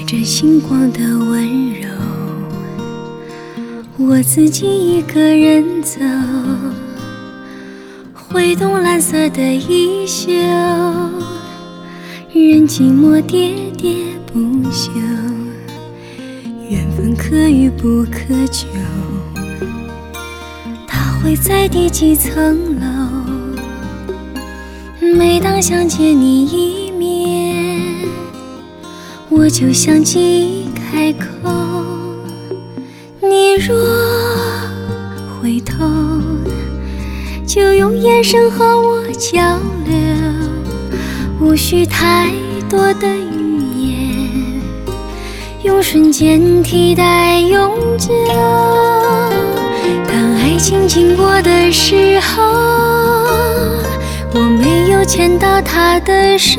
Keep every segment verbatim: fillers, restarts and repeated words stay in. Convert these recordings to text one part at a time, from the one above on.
着星光的温柔，我自己一个人走，挥动蓝色的衣袖，任寂寞喋喋不休，缘分可遇不可求，它会在第几层楼？每当想见你一面，我就像记忆开口，你若回头，就用眼神和我交流，无需太多的语言，用瞬间替代永久。当爱情经过的时候，我没有牵到他的手，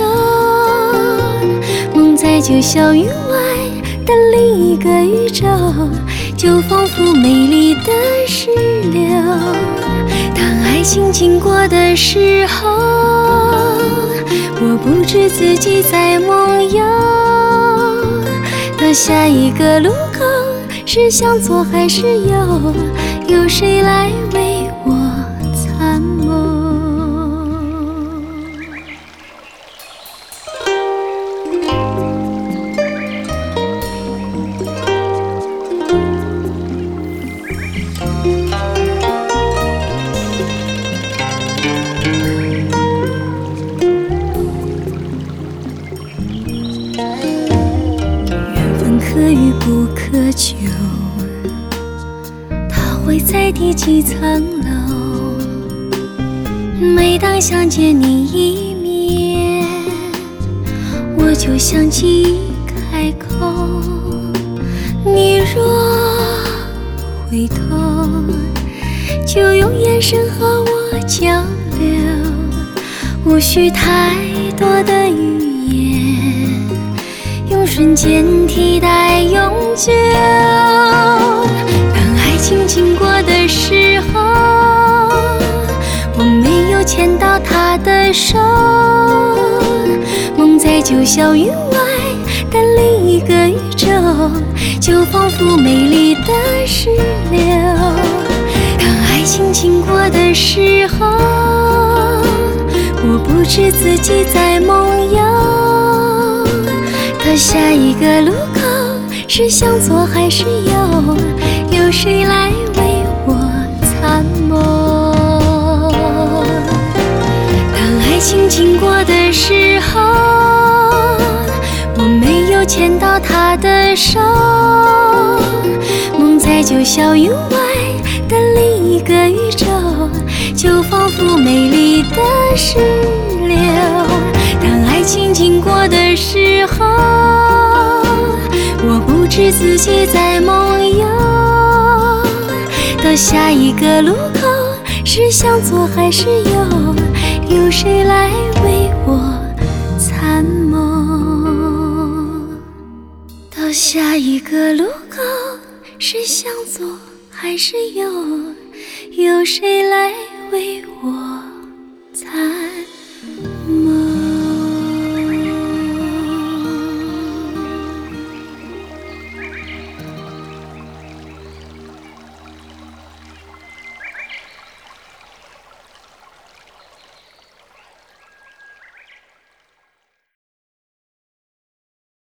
梦在九霄云外的另一个宇宙，就仿佛美丽的石榴。当爱情经过的时候，我不知自己在梦游，到下一个路口，是向左还是右，有谁来为我参谋？可遇不可求，它会在第几层楼？每当想见你一面，我就像记忆开口，你若回头，就用眼神和我交流，无需太多的语言，用瞬间替代永久。当爱情经过的时候，我没有牵到他的手，梦在九霄云外的另一个宇宙，就仿佛美丽的石榴。当爱情经过的时候，我不知自己在梦游，到下一个路口，是向左还是右，有谁来为我参谋？当爱情经过的时候，我没有牵到他的手，梦在九霄云外的另一个宇宙，就仿佛美丽的石榴。当爱情经过的时候，我不知自己在梦游，到下一个路口，是向左还是右，有谁来为我参谋？到下一个路口，是向左还是右，有谁来为我参谋？